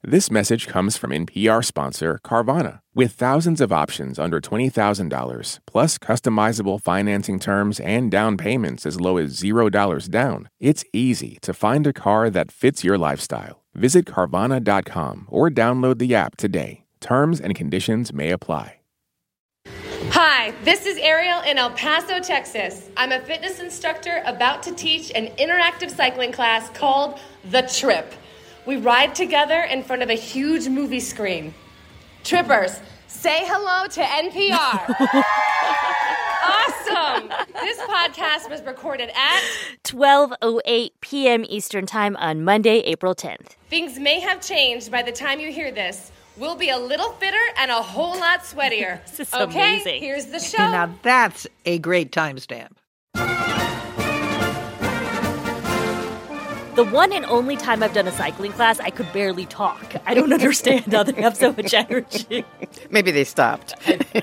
This message comes from NPR sponsor Carvana. With thousands of options under $20,000, plus customizable financing terms and down payments as low as $0 down, it's easy to find a car that fits your lifestyle. Visit Carvana.com or download the app today. Terms and conditions may apply. Hi, this is Ariel in El Paso, Texas. I'm a fitness instructor about to teach an interactive cycling class called The Trip. We ride together in front of a huge movie screen. Trippers, say hello to NPR. Awesome! This podcast was recorded at 12:08 p.m. Eastern Time on Monday, April 10th. Things may have changed by the time you hear this. We'll be a little fitter and a whole lot sweatier. This is okay, amazing. Here's the show. Now that's a great timestamp. The one and only time I've done a cycling class, I could barely talk. I don't understand how they have so much energy. Maybe they stopped.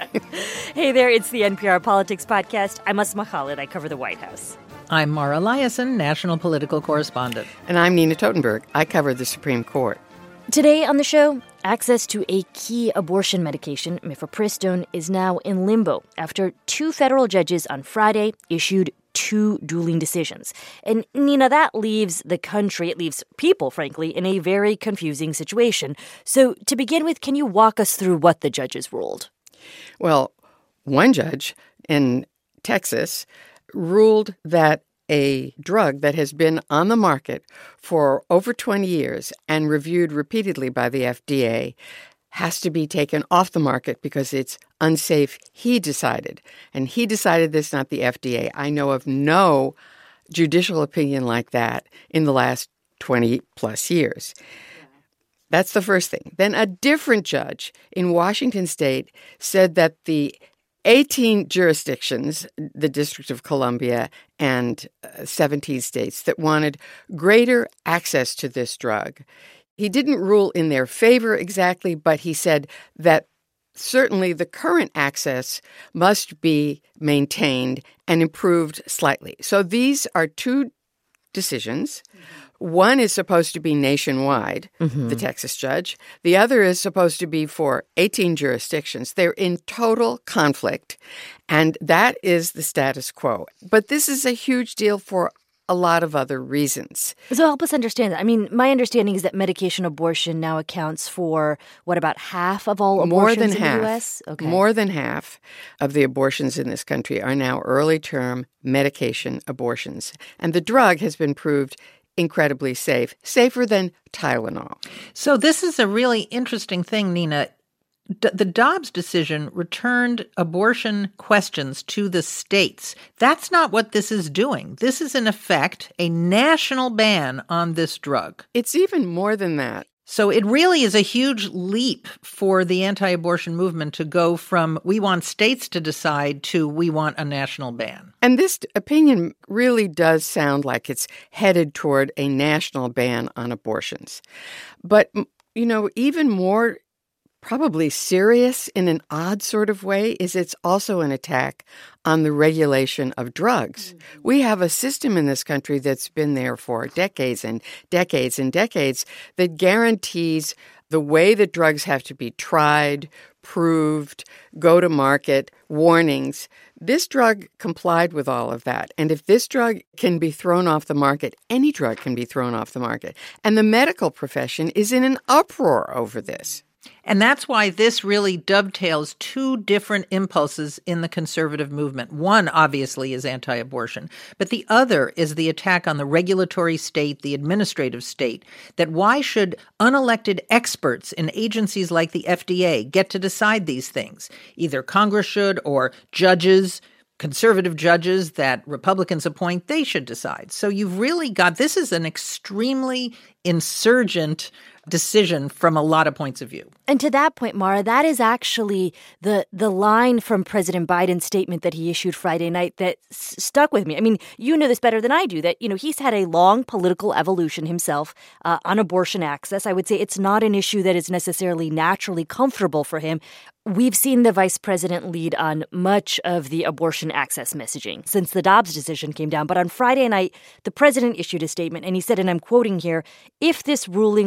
Hey there, it's the NPR Politics Podcast. I'm Asma Khalid. I cover the White House. I'm Mara Liasson, national political correspondent. And I'm Nina Totenberg. I cover the Supreme Court. Today on the show, access to a key abortion medication, mifepristone, is now in limbo after two federal judges on Friday issued two dueling decisions. And Nina, that leaves the country, it leaves people, frankly, in a very confusing situation. So to begin with, can you walk us through what the judges ruled? Well, one judge in Texas ruled that a drug that has been on the market for over 20 years and reviewed repeatedly by the FDA has to be taken off the market because it's unsafe, he decided. And he decided this, not the FDA. I know of no judicial opinion like that in the last 20-plus years. That's the first thing. Then a different judge in Washington state said that the 18 jurisdictions, the District of Columbia and 17 states that wanted greater access to this drug. He didn't rule in their favor exactly, but he said that certainly the current access must be maintained and improved slightly. So these are two decisions. One is supposed to be nationwide, the Texas judge. The other is supposed to be for 18 jurisdictions. They're in total conflict, and that is the status quo. But this is a huge deal for a lot of other reasons. So help us understand that. I mean, my understanding is that medication abortion now accounts for, what, about half of all abortions in the U.S.? Okay. More than half of the abortions in this country are now early-term medication abortions. And the drug has been proved incredibly safe, safer than Tylenol. So this is a really interesting thing, Nina. The Dobbs decision returned abortion questions to the states. That's not what this is doing. This is, in effect, a national ban on this drug. It's even more than that. So it really is a huge leap for the anti-abortion movement to go from we want states to decide to we want a national ban. And this opinion really does sound like it's headed toward a national ban on abortions. But, you know, even more probably serious in an odd sort of way is it's also an attack on the regulation of drugs. We have a system in this country that's been there for decades and decades and decades that guarantees the way that drugs have to be tried, proved, go to market, warnings. This drug complied with all of that. And if this drug can be thrown off the market, any drug can be thrown off the market. And the medical profession is in an uproar over this. And that's why this really dovetails two different impulses in the conservative movement. One, obviously, is anti-abortion, but the other is the attack on the regulatory state, the administrative state, that why should unelected experts in agencies like the FDA get to decide these things? Either Congress should or judges, conservative judges that Republicans appoint, they should decide. So you've really got, this is an extremely insurgent decision from a lot of points of view. And to that point, Mara, that is actually the line from President Biden's statement that he issued Friday night that stuck with me. I mean, you know this better than I do, that, you know, he's had a long political evolution himself on abortion access. I would say it's not an issue that is necessarily naturally comfortable for him. We've seen the vice president lead on much of the abortion access messaging since the Dobbs decision came down. But on Friday night, the president issued a statement and he said, and I'm quoting here, "If this ruling were to stand,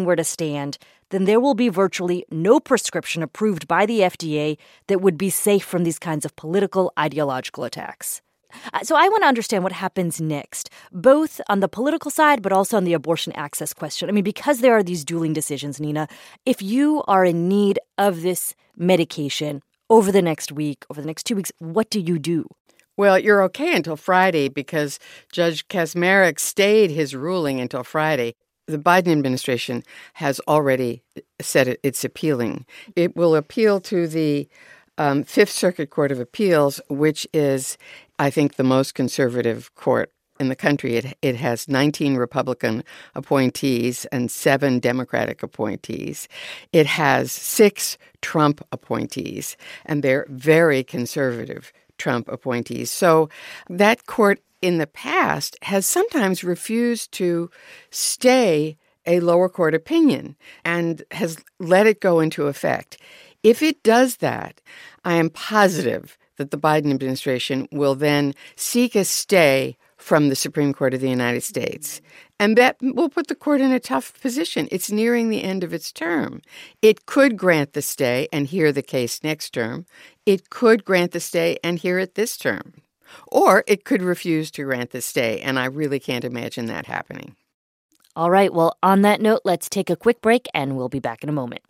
stand, then there will be virtually no prescription approved by the FDA that would be safe from these kinds of political, ideological attacks. So I want to understand what happens next, both on the political side, but also on the abortion access question. I mean, because there are these dueling decisions, Nina, if you are in need of this medication over the next week, over the next 2 weeks, what do you do? Well, you're okay until Friday because Judge Kaczmarek stayed his ruling until Friday. The Biden administration has already said it's appealing. It will appeal to the Fifth Circuit Court of Appeals, which is, I think, the most conservative court in the country. It has 19 Republican appointees and 7 Democratic appointees. It has 6 Trump appointees, and they're very conservative Trump appointees. So that court in the past has sometimes refused to stay a lower court opinion and has let it go into effect. If it does that, I am positive that the Biden administration will then seek a stay from the Supreme Court of the United States. And that will put the court in a tough position. It's nearing the end of its term. It could grant the stay and hear the case next term. It could grant the stay and hear it this term. Or it could refuse to grant the stay, and I really can't imagine that happening. All right, well, on that note, let's take a quick break, and we'll be back in a moment.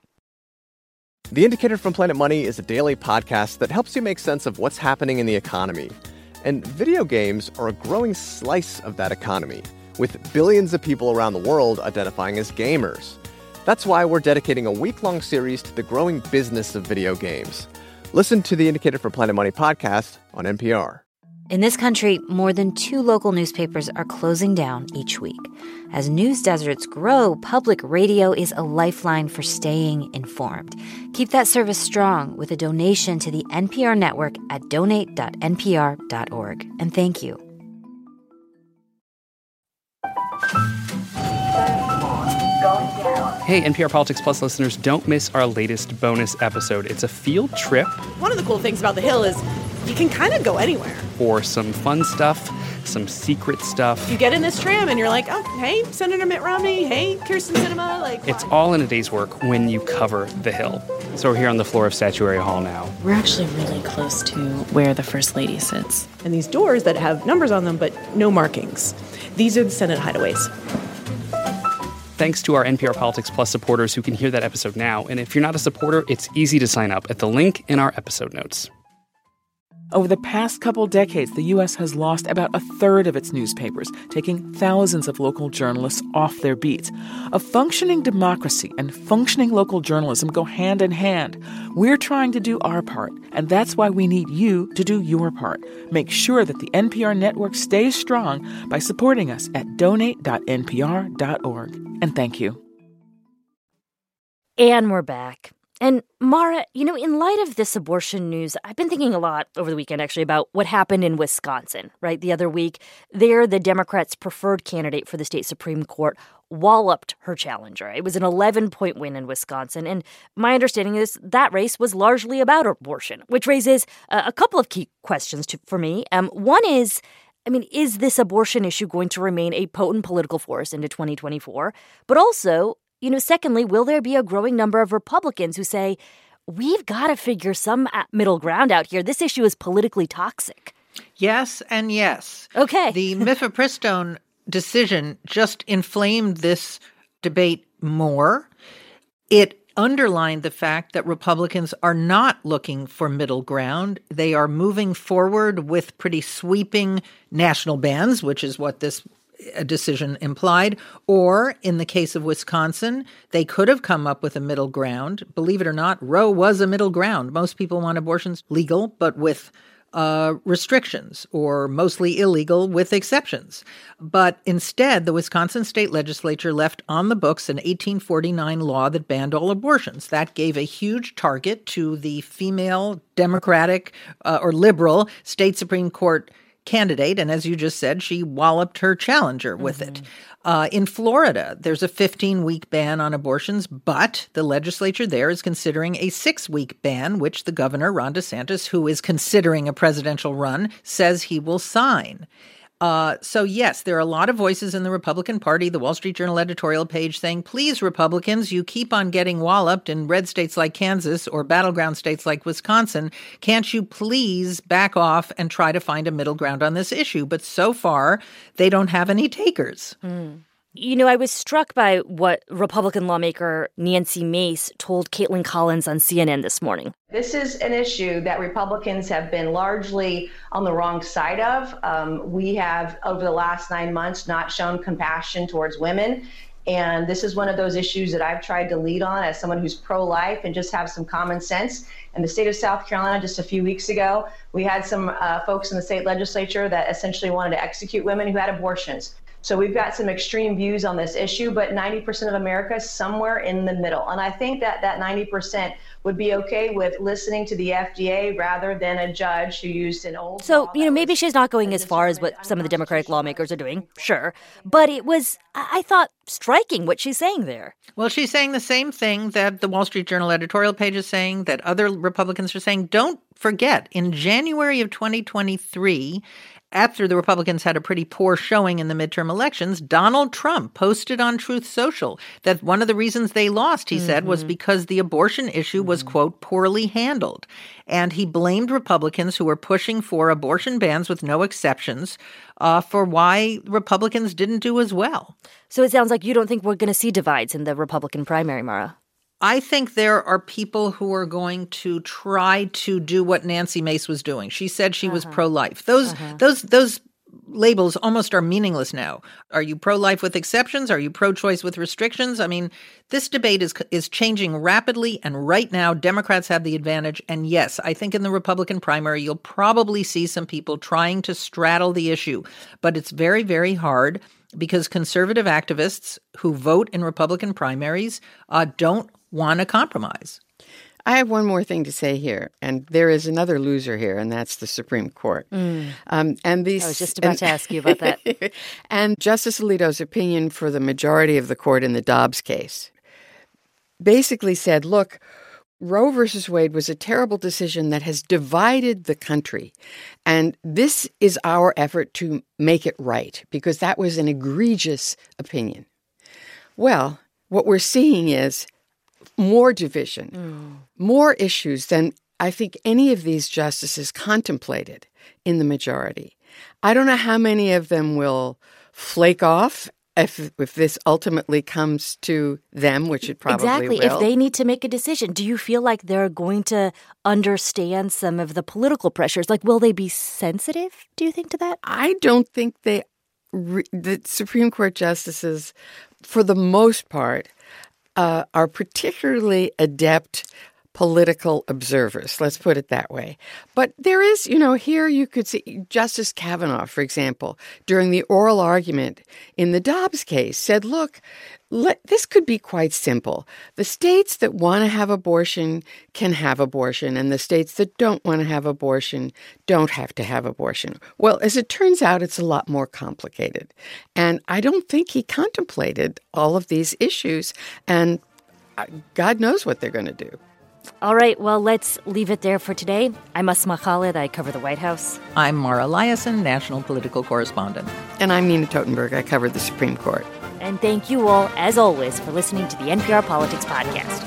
The Indicator from Planet Money is a daily podcast that helps you make sense of what's happening in the economy. And video games are a growing slice of that economy, with billions of people around the world identifying as gamers. That's why we're dedicating a week-long series to the growing business of video games. Listen to the Indicator from Planet Money podcast on NPR. In this country, more than 2 local newspapers are closing down each week. As news deserts grow, public radio is a lifeline for staying informed. Keep that service strong with a donation to the NPR network at donate.npr.org. And thank you. Hey, NPR Politics Plus listeners, don't miss our latest bonus episode. It's a field trip. One of the cool things about the Hill is you can kind of go anywhere. For some fun stuff, some secret stuff. You get in this tram and you're like, oh, hey, Senator Mitt Romney, hey, Kirsten Sinema. It's all in a day's work when you cover the Hill. So we're here on the floor of Statuary Hall now. We're actually really close to where the First Lady sits. And these doors that have numbers on them but no markings. These are the Senate hideaways. Thanks to our NPR Politics Plus supporters who can hear that episode now. And if you're not a supporter, it's easy to sign up at the link in our episode notes. Over the past couple decades, the U.S. has lost about 1/3 of its newspapers, taking thousands of local journalists off their beats. A functioning democracy and functioning local journalism go hand in hand. We're trying to do our part, and that's why we need you to do your part. Make sure that the NPR network stays strong by supporting us at donate.npr.org. And thank you. And we're back. And Mara, in light of this abortion news, I've been thinking a lot over the weekend, actually, about what happened in Wisconsin, right? The other week, there, the Democrats' preferred candidate for the state Supreme Court walloped her challenger. It was an 11-point win in Wisconsin. And my understanding is that race was largely about abortion, which raises a couple of key questions for me. One is, is this abortion issue going to remain a potent political force into 2024? But also, secondly, will there be a growing number of Republicans who say, we've got to figure some middle ground out here. This issue is politically toxic. Yes and yes. Okay. The mifepristone decision just inflamed this debate more. It underlined the fact that Republicans are not looking for middle ground. They are moving forward with pretty sweeping national bans, which is what this decision implied. Or in the case of Wisconsin, they could have come up with a middle ground. Believe it or not, Roe was a middle ground. Most people want abortions legal, but with restrictions, or mostly illegal with exceptions. But instead, the Wisconsin state legislature left on the books an 1849 law that banned all abortions. That gave a huge target to the female Democratic or liberal state Supreme Court candidate. And as you just said, she walloped her challenger with it. In Florida, there's a 15-week ban on abortions, but the legislature there is considering a 6-week ban, which the governor, Ron DeSantis, who is considering a presidential run, says he will sign. So, yes, there are a lot of voices in the Republican Party, the Wall Street Journal editorial page saying, please, Republicans, you keep on getting walloped in red states like Kansas or battleground states like Wisconsin. Can't you please back off and try to find a middle ground on this issue? But so far, they don't have any takers. You know, I was struck by what Republican lawmaker Nancy Mace told Caitlin Collins on CNN this morning. This is an issue that Republicans have been largely on the wrong side of. We have, over the last 9 months, not shown compassion towards women. And this is one of those issues that I've tried to lead on as someone who's pro-life and just have some common sense. In the state of South Carolina, just a few weeks ago, we had some folks in the state legislature that essentially wanted to execute women who had abortions. So we've got some extreme views on this issue, but 90% of America is somewhere in the middle. And I think that 90% would be okay with listening to the FDA rather than a judge who used an old... So, you know, maybe she's not going as far as what some of the Democratic lawmakers are doing, sure. But it was, I thought, striking what she's saying there. Well, she's saying the same thing that the Wall Street Journal editorial page is saying, that other Republicans are saying. Don't forget, in January of 2023... after the Republicans had a pretty poor showing in the midterm elections, Donald Trump posted on Truth Social that one of the reasons they lost, he said, was because the abortion issue was, quote, poorly handled. And he blamed Republicans who were pushing for abortion bans with no exceptions for why Republicans didn't do as well. So it sounds like you don't think we're going to see divides in the Republican primary, Mara. I think there are people who are going to try to do what Nancy Mace was doing. She said she was pro-life. Those labels almost are meaningless now. Are you pro-life with exceptions? Are you pro-choice with restrictions? I mean, this debate is changing rapidly, and right now Democrats have the advantage. And yes, I think in the Republican primary, you'll probably see some people trying to straddle the issue. But it's very, very hard because conservative activists who vote in Republican primaries don't want to compromise. I have one more thing to say here, and there is another loser here, and that's the Supreme Court. I was just about to ask you about that. And Justice Alito's opinion for the majority of the court in the Dobbs case basically said, look, Roe versus Wade was a terrible decision that has divided the country, and this is our effort to make it right, because that was an egregious opinion. Well, what we're seeing is more division, more issues than I think any of these justices contemplated in the majority. I don't know how many of them will flake off if this ultimately comes to them, which it probably will. If they need to make a decision, do you feel like they're going to understand some of the political pressures? Like, will they be sensitive, do you think, to that? I don't think the Supreme Court justices, for the most part, are particularly adept political observers. Let's put it that way. But there is, here you could see Justice Kavanaugh, for example, during the oral argument in the Dobbs case said, look, this could be quite simple. The states that want to have abortion can have abortion, and the states that don't want to have abortion don't have to have abortion. Well, as it turns out, it's a lot more complicated. And I don't think he contemplated all of these issues, and God knows what they're going to do. All right, well, let's leave it there for today. I'm Asma Khalid. I cover the White House. I'm Mara Liasson, national political correspondent. And I'm Nina Totenberg. I cover the Supreme Court. And thank you all, as always, for listening to the NPR Politics Podcast.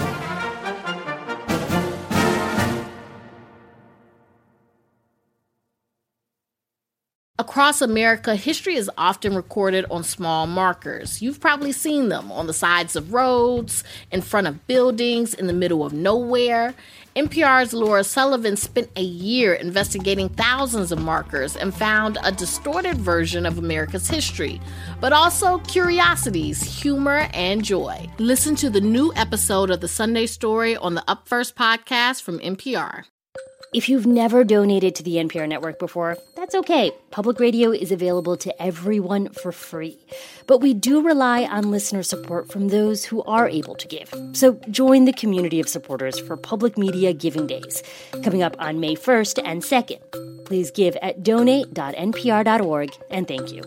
Across America, history is often recorded on small markers. You've probably seen them on the sides of roads, in front of buildings, in the middle of nowhere. NPR's Laura Sullivan spent a year investigating thousands of markers and found a distorted version of America's history, but also curiosities, humor, and joy. Listen to the new episode of The Sunday Story on the Up First podcast from NPR. If you've never donated to the NPR network before, that's okay. Public radio is available to everyone for free. But we do rely on listener support from those who are able to give. So join the community of supporters for Public Media Giving Days, coming up on May 1st and 2nd. Please give at donate.npr.org, and thank you.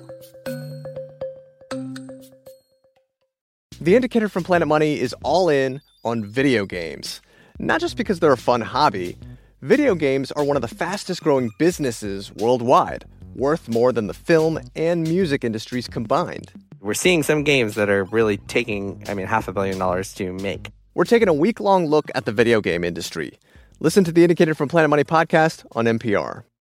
The Indicator from Planet Money is all in on video games. Not just because they're a fun hobby. Video games are one of the fastest growing businesses worldwide. worth more than the film and music industries combined. We're seeing some games that are really taking, $500 million to make. We're taking a week-long look at the video game industry. Listen to the Indicator from Planet Money podcast on NPR.